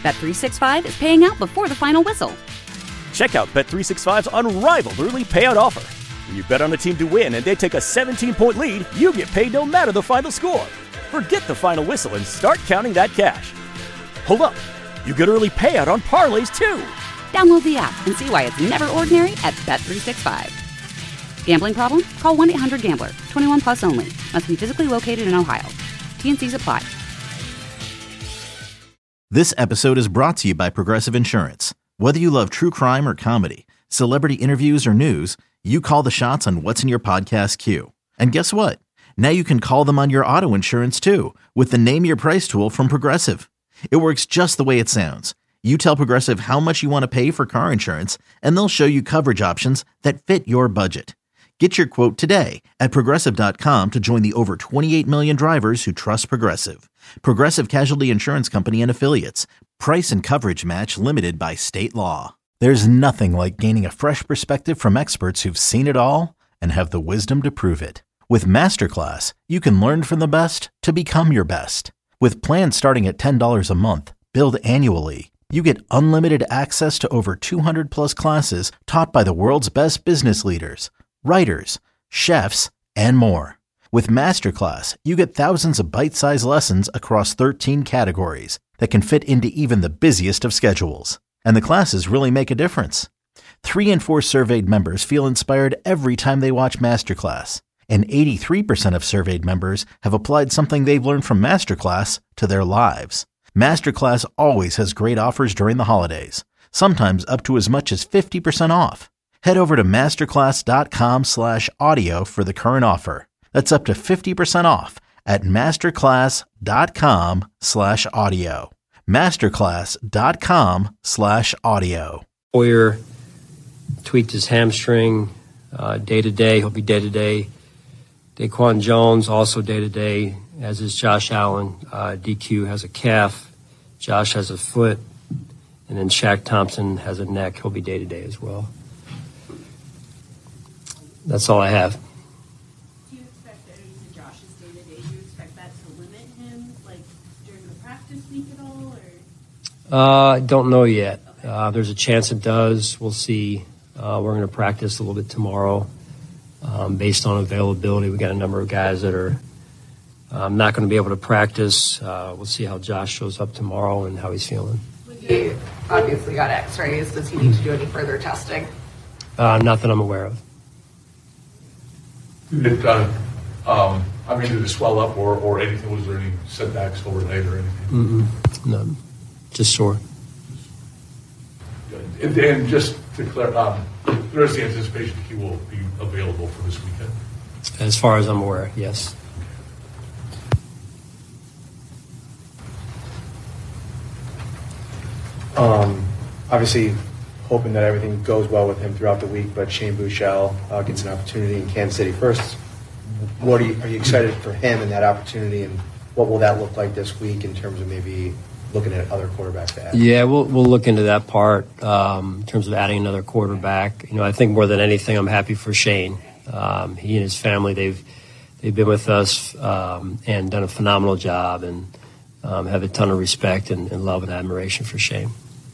Bet365 is paying out before the final whistle. Check out Bet365's unrivaled early payout offer. When you bet on a team to win and they take a 17-point lead, you get paid no matter the final score. Forget the final whistle and start counting that cash. Hold up. You get early payout on parlays, too. Download the app and see why it's never ordinary at Bet365. Gambling problem? Call 1-800-GAMBLER. 21 plus only. Must be physically located in Ohio. T&Cs apply. This episode is brought to you by Progressive Insurance. Whether you love true crime or comedy, celebrity interviews or news, you call the shots on what's in your podcast queue. And guess what? Now you can call them on your auto insurance too with the Name Your Price tool from Progressive. It works just the way it sounds. You tell Progressive how much you want to pay for car insurance, and they'll show you coverage options that fit your budget. Get your quote today at Progressive.com to join the over 28 million drivers who trust Progressive. Progressive Casualty Insurance Company and Affiliates. Price and coverage match limited by state law. There's nothing like gaining a fresh perspective from experts who've seen it all and have the wisdom to prove it. With Masterclass, you can learn from the best to become your best. With plans starting at $10 a month, billed annually, you get unlimited access to over 200 plus classes taught by the world's best business leaders, writers, chefs, and more. With Masterclass, you get thousands of bite-sized lessons across 13 categories that can fit into even the busiest of schedules. And the classes really make a difference. 3 in 4 surveyed members feel inspired every time they watch Masterclass. And 83% of surveyed members have applied something they've learned from Masterclass to their lives. Masterclass always has great offers during the holidays, sometimes up to as much as 50% off. Head over to masterclass.com/audio for the current offer. That's up to 50% off at masterclass.com/audio. masterclass.com/audio. Hoyer tweaked his hamstring day-to-day. He'll be day-to-day. Daquan Jones also day-to-day, as is Josh Allen. DQ has a calf. Josh has a foot. And then Shaq Thompson has a neck. He'll be day-to-day as well. That's all I have. Do you expect that Josh is day-to-day? Do you expect that to limit him, like, during the practice week at all? Or? Don't know yet. There's a chance it does. We'll see. We're going to practice a little bit tomorrow based on availability. We got a number of guys that are not going to be able to practice. We'll see how Josh shows up tomorrow and how he's feeling. He obviously got x-rays. Does he need to do any further testing? Not that I'm aware of. Did it swell up or anything? Was there any setbacks overnight or anything? None. Just sore. And just to clarify, there is the anticipation he will be available for this weekend? As far as I'm aware, yes. Obviously, hoping that everything goes well with him throughout the week, but Shane Buechele gets an opportunity in Kansas City first. Are you excited for him and that opportunity, and what will that look like this week in terms of maybe looking at other quarterbacks to add? Yeah, we'll look into that part in terms of adding another quarterback. You know, I think more than anything, I'm happy for Shane. He and his family, they've been with us and done a phenomenal job, and have a ton of respect and love and admiration for Shane.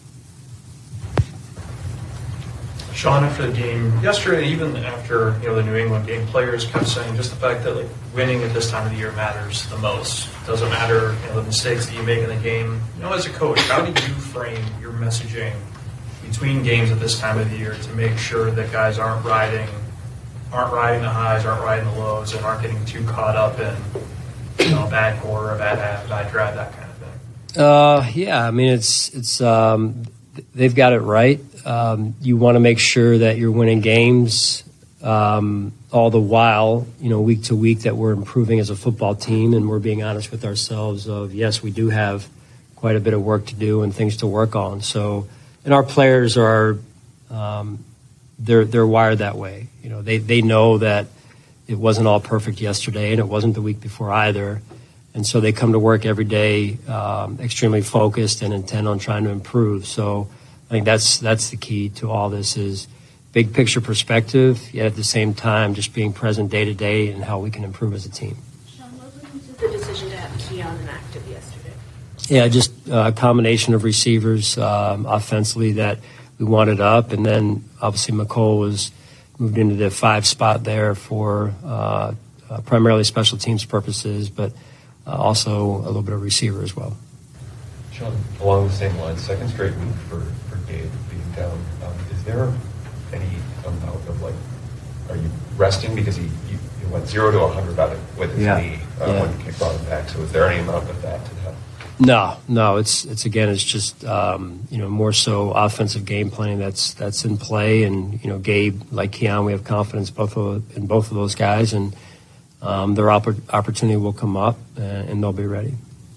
Sean, after the game yesterday, even after the New England game, players kept saying just the fact that winning at this time of the year matters the most. Doesn't matter the mistakes that you make in the game. As a coach, how do you frame your messaging between games at this time of the year to make sure that guys aren't riding the highs, aren't riding the lows, and aren't getting too caught up in a bad quarter, a bad half, a bad drive, that kind of thing? Yeah, I mean it's they've got it right. You want to make sure that you're winning games all the while, week to week, that we're improving as a football team, and we're being honest with ourselves of, yes, we do have quite a bit of work to do and things to work on. So, and our players are, they're wired that way. They know that it wasn't all perfect yesterday, and it wasn't the week before either. And so they come to work every day extremely focused and intent on trying to improve. So I think that's the key to all this is big picture perspective, yet at the same time just being present day to day and how we can improve as a team. Sean, what went into the decision to have Keon inactive yesterday? Yeah, just a combination of receivers offensively that we wanted up, and then obviously McCole was moved into the 5 spot there for primarily special teams purposes, but also a little bit of receiver as well. Sean, along the same lines, second straight week for Gabe being down. Is there any amount of are you resting because he went 0 to 100 on it with his knee when you brought him back? So is there any amount of that to that? No. It's just more so offensive game planning that's in play, and Gabe, like Keon, we have confidence in both of those guys, and their opportunity will come up and they'll be ready.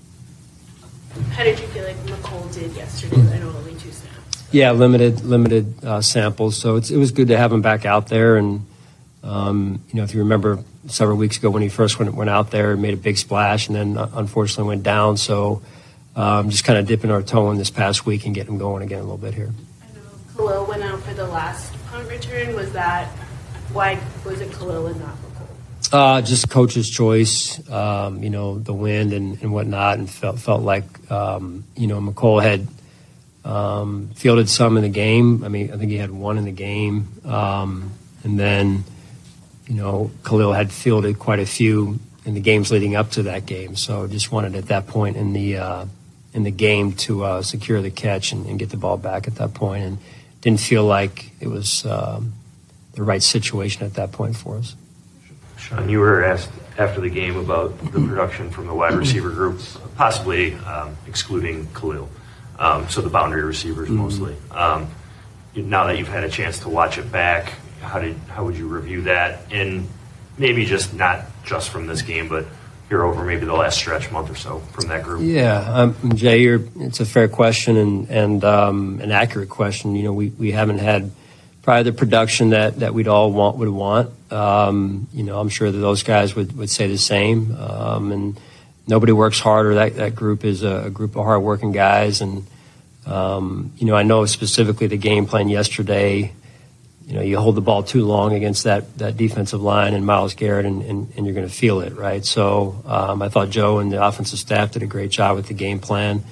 How did you feel like McCole did yesterday? I know only 2 snaps. Yeah, limited samples, so it was good to have him back out there, and if you remember several weeks ago when he first went out there, made a big splash, and then unfortunately went down. So just kind of dipping our toe in this past week and getting him going again a little bit here. I know Khalil went out for the last punt return. Why was it Khalil and not McCole? Just coach's choice, the wind and whatnot, and felt like McCole had fielded some in the game. I think he had 1 in the game, and then Khalil had fielded quite a few in the games leading up to that game. So just wanted at that point in the game to secure the catch and get the ball back at that point, and didn't feel like it was the right situation at that point for us. Sean, you were asked after the game about the production from the wide receiver group, possibly excluding Khalil, so the boundary receivers mostly. Now that you've had a chance to watch it back, how would you review that? And maybe just not just from this game, but here over maybe the last stretch month or so from that group. Yeah, Jay, it's a fair question and an accurate question. We haven't had probably the production that we'd all would want. I'm sure that those guys would say the same. And nobody works harder. That group is a group of hardworking guys. And, I know specifically the game plan yesterday, you hold the ball too long against that defensive line and Myles Garrett, and you're going to feel it, right? So I thought Joe and the offensive staff did a great job with the game plan.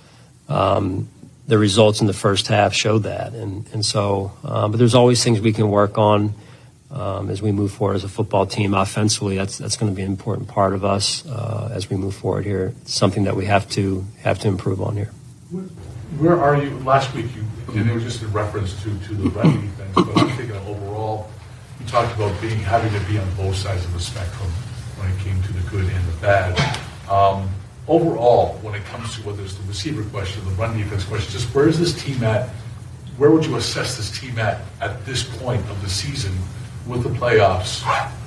The results in the first half showed that. And so, but there's always things we can work on as we move forward as a football team. Offensively, that's going to be an important part of us as we move forward here. It's something that we have to improve on here. Where are you? Last week, and it was just in reference to the run defense, but I'm thinking of overall, you talked about having to be on both sides of the spectrum when it came to the good and the bad. Overall, when it comes to whether it's the receiver question, the run defense question, just where is this team at? Where would you assess this team at this point of the season with the playoffs,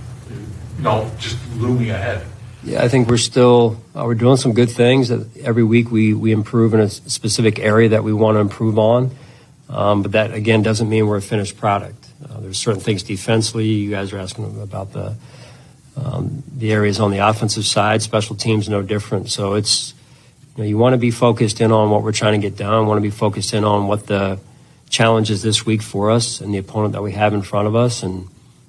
just looming ahead? Yeah, I think we're still we're doing some good things. Every week we improve in a specific area that we want to improve on. But that, again, doesn't mean we're a finished product. There's certain things defensively. You guys are asking about the areas on the offensive side. Special teams, no different. So it's, you want to be focused in on what we're trying to get done. Want to be focused in on what the challenge is this week for us and the opponent that we have in front of us. And,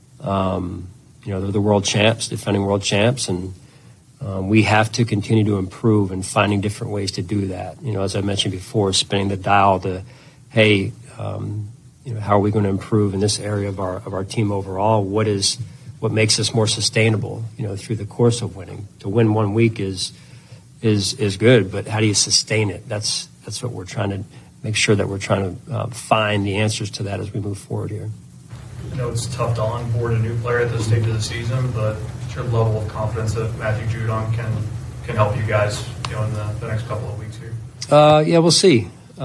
they're the world champs, defending world champs. And we have to continue to improve and finding different ways to do that. As I mentioned before, spinning the dial to, hey, how are we going to improve in this area of our team overall? What makes us more sustainable, through the course of winning? To win one week is good, but how do you sustain it? That's what we're trying to make sure that we're trying to find the answers to that as we move forward here. It's tough to onboard a new player at this stage of the season, but what's your level of confidence that Matthew Judon can help you guys, in the next couple of weeks here? Yeah, we'll see.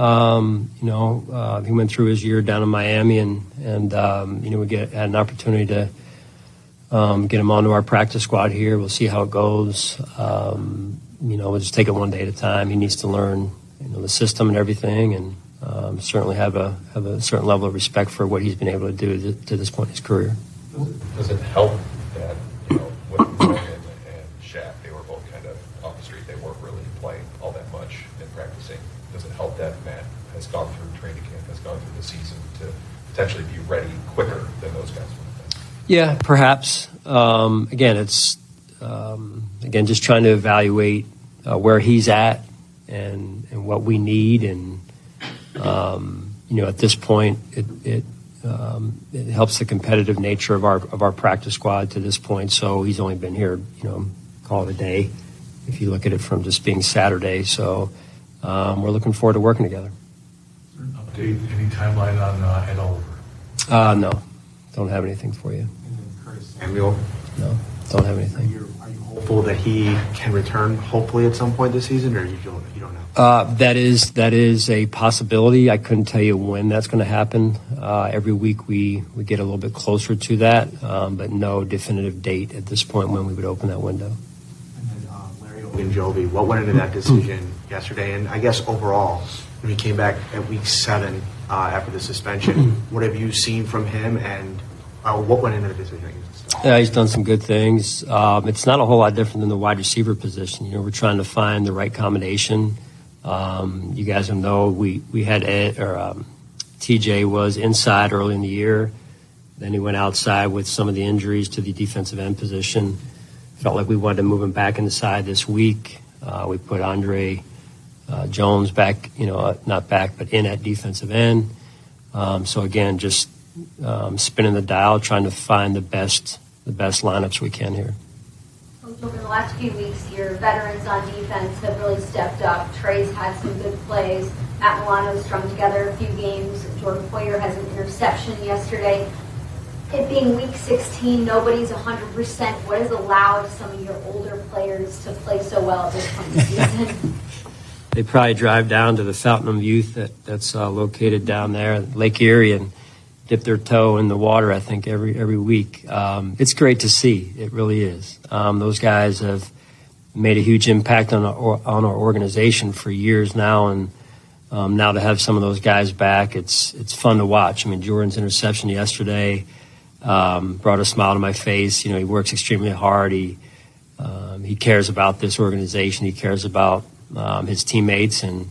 He went through his year down in Miami, and we had an opportunity to get him onto our practice squad here. We'll see how it goes. We'll just take it one day at a time. He needs to learn, the system and everything, and certainly have a certain level of respect for what he's been able to do to this point in his career. Does it help that, with Morgan and Shaq, they were both kind of off the street, they weren't really playing all that much in practicing? Does it help that Matt has gone through training camp, has gone through the season to potentially be ready quicker than those guys would have been? Yeah, perhaps. Again, it's just trying to evaluate where he's at and what we need. And, at this point, it helps the competitive nature of our practice squad to this point. So he's only been here, call it a day, if you look at it from just being Saturday. So we're looking forward to working together. Update, any timeline on Ed Oliver? No, don't have anything for you. Samuel? No, don't have anything. Are you hopeful that he can return hopefully at some point this season, or you don't know? That is a possibility. I couldn't tell you when that's going to happen. Every week we get a little bit closer to that, but no definitive date at this point when we would open that window. And then Larry Ogunjobi, what went into that decision yesterday? And I guess overall, when he came back at week 7 after the suspension, what have you seen from him, and what went into the decision? Yeah, he's done some good things. It's not a whole lot different than the wide receiver position. We're trying to find the right combination. You guys will know we had TJ was inside early in the year. Then he went outside with some of the injuries to the defensive end position. Felt like we wanted to move him back inside this week. We put Andre Jones back, not back, but in at defensive end. So again, just spinning the dial, trying to find the best lineups we can here. Over the last few weeks, your veterans on defense have really stepped up. Trey's had some good plays. Matt Milano's strung together a few games. Jordan Poyer has an interception yesterday. It being week 16, nobody's 100%. What has allowed some of your older players to play so well at this point in the season? They probably drive down to the Fountain of Youth that's located down there at Lake Erie and dip their toe in the water, I think, every week. It's great to see. It really is. Those guys have made a huge impact on our organization for years now, and now to have some of those guys back, it's fun to watch. I mean, Jordan's interception yesterday brought a smile to my face. He works extremely hard. He cares about this organization. He cares about his teammates, and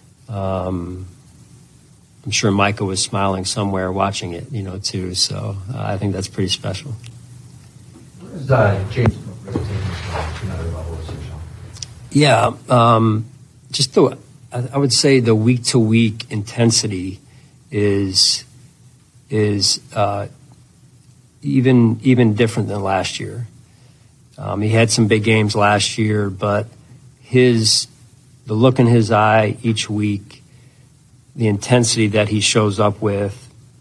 I'm sure Micah was smiling somewhere watching it, too. So I think that's pretty special. Where is James to another level of social? Yeah, I would say the week-to-week intensity is even different than last year. He had some big games last year, but the look in his eye each week, the intensity that he shows up with,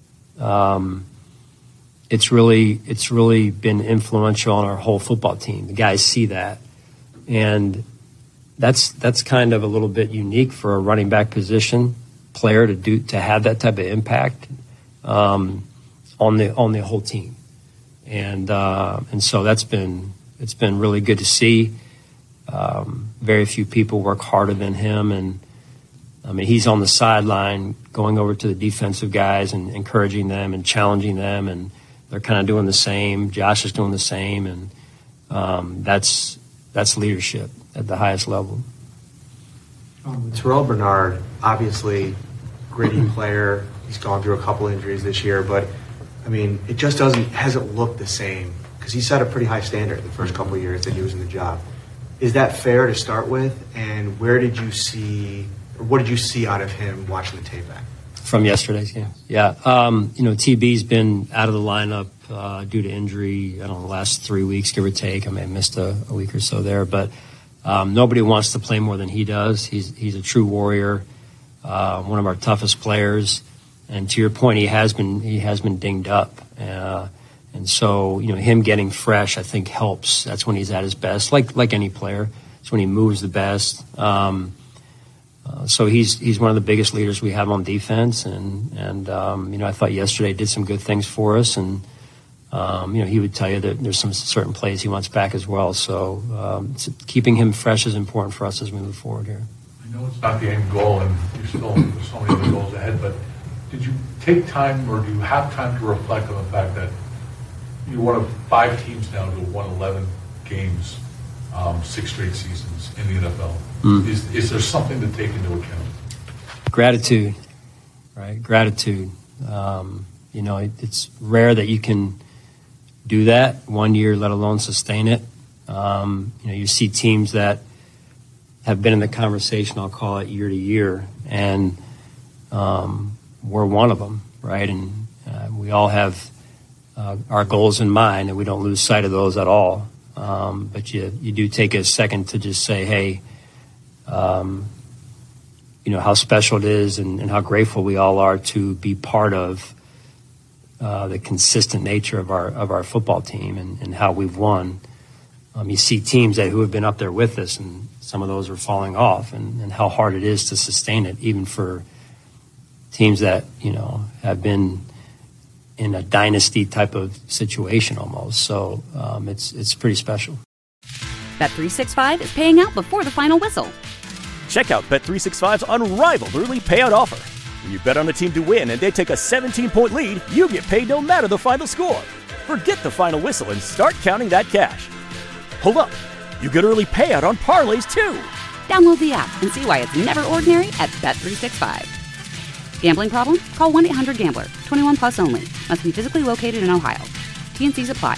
it's really been influential on our whole football team. The guys see that, and that's kind of a little bit unique for a running back position player to have that type of impact on the whole team, and so it's been really good to see. Very few people work harder than him, and I mean, he's on the sideline going over to the defensive guys and encouraging them and challenging them, and they're kind of doing the same. Josh is doing the same, and that's leadership at the highest level. Terrell Bernard, obviously great player. He's gone through a couple injuries this year, but I mean, it just hasn't looked the same because he set a pretty high standard the first couple of years that he was in the job. Is that fair to start with? And what did you see out of him watching the tape back? From yesterday's game? Yeah. TB's been out of the lineup due to injury, the last 3 weeks, give or take. I may have missed a week or so there, but nobody wants to play more than he does. He's a true warrior, one of our toughest players. And to your point, he has been dinged up. And so, him getting fresh, I think, helps. That's when he's at his best, like any player. It's when he moves the best. So he's one of the biggest leaders we have on defense, and I thought yesterday did some good things for us, and he would tell you that there's some certain plays he wants back as well. So keeping him fresh is important for us as we move forward here. I know it's not the end goal, and there's so many other goals ahead, but did you take time, or do you have time to reflect on the fact that you're one of 5 teams now to have won 11 games, 6 straight seasons in the NFL? Is there something to take into account? Gratitude, right? Gratitude. It's rare that you can do that one year, let alone sustain it. You see teams that have been in the conversation, I'll call it year to year, and we're one of them, right? And we all have our goals in mind, and we don't lose sight of those at all. But you do take a second to just say, hey, how special it is and how grateful we all are to be part of the consistent nature of our football team and how we've won. You see teams who have been up there with us, and some of those are falling off, and how hard it is to sustain it, even for teams that have been in a dynasty type of situation almost. So it's pretty special. Bet365 is paying out before the final whistle. Check out Bet365's unrivaled early payout offer. When you bet on a team to win and they take a 17-point lead, you get paid no matter the final score. Forget the final whistle and start counting that cash. Hold up. You get early payout on parlays, too. Download the app and see why it's never ordinary at Bet365. Gambling problem? Call 1-800-GAMBLER. 21 plus only. Must be physically located in Ohio. T&Cs apply.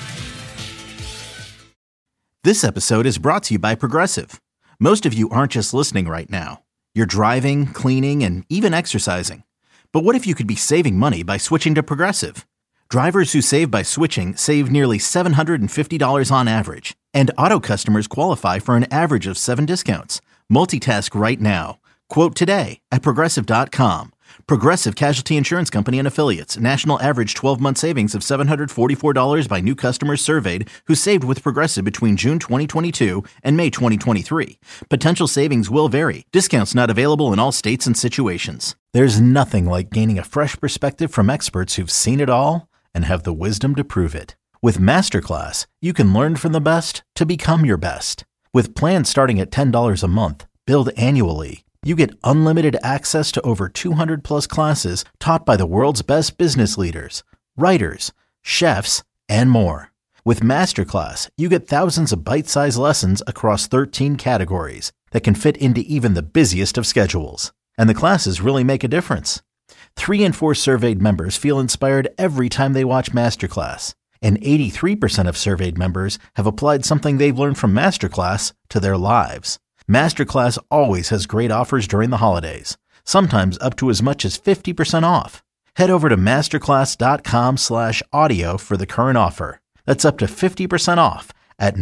This episode is brought to you by Progressive. Most of you aren't just listening right now. You're driving, cleaning, and even exercising. But what if you could be saving money by switching to Progressive? Drivers who save by switching save nearly $750 on average. And auto customers qualify for an average of 7 discounts. Multitask right now. Quote today at Progressive.com. Progressive Casualty Insurance Company and Affiliates. National average 12-month savings of $744 by new customers surveyed who saved with Progressive between June 2022 and May 2023. Potential savings will vary. Discounts not available in all states and situations. There's nothing like gaining a fresh perspective from experts who've seen it all and have the wisdom to prove it. With Masterclass, you can learn from the best to become your best. With plans starting at $10 a month, billed annually, you get unlimited access to over 200 plus classes taught by the world's best business leaders, writers, chefs, and more. With Masterclass, you get thousands of bite-sized lessons across 13 categories that can fit into even the busiest of schedules. And the classes really make a difference. 3 in 4 surveyed members feel inspired every time they watch Masterclass. And 83% of surveyed members have applied something they've learned from Masterclass to their lives. Masterclass always has great offers during the holidays, sometimes up to as much as 50% off. Head over to masterclass.com/audio for the current offer. That's up to 50% off at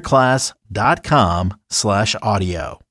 masterclass.com/audio.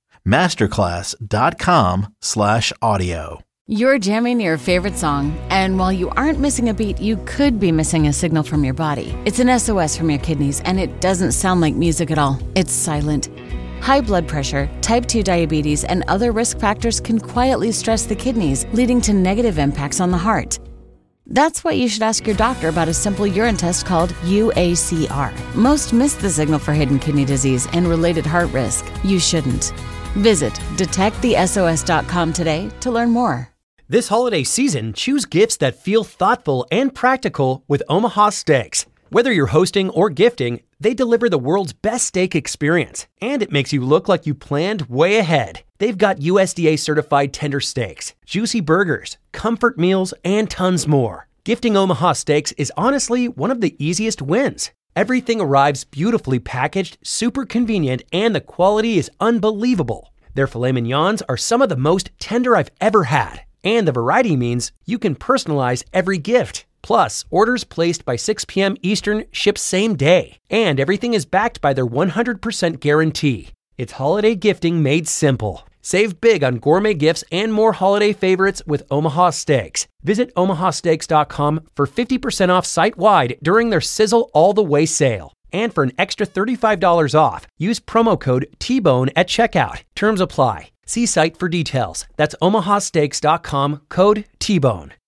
Masterclass.com/audio. You're jamming your favorite song, and while you aren't missing a beat, you could be missing a signal from your body. It's an SOS from your kidneys, and it doesn't sound like music at all. It's silent. High blood pressure, type 2 diabetes, and other risk factors can quietly stress the kidneys, leading to negative impacts on the heart. That's why you should ask your doctor about a simple urine test called UACR. Most miss the signal for hidden kidney disease and related heart risk. You shouldn't. Visit detectthesos.com today to learn more. This holiday season, choose gifts that feel thoughtful and practical with Omaha Steaks. Whether you're hosting or gifting, they deliver the world's best steak experience, and it makes you look like you planned way ahead. They've got USDA-certified tender steaks, juicy burgers, comfort meals, and tons more. Gifting Omaha Steaks is honestly one of the easiest wins. Everything arrives beautifully packaged, super convenient, and the quality is unbelievable. Their filet mignons are some of the most tender I've ever had, and the variety means you can personalize every gift. Plus, orders placed by 6 p.m. Eastern ship same day, and everything is backed by their 100% guarantee. It's holiday gifting made simple. Save big on gourmet gifts and more holiday favorites with Omaha Steaks. Visit omahasteaks.com for 50% off site-wide during their Sizzle All the Way sale. And for an extra $35 off, use promo code TBONE at checkout. Terms apply. See site for details. That's omahasteaks.com, code TBONE.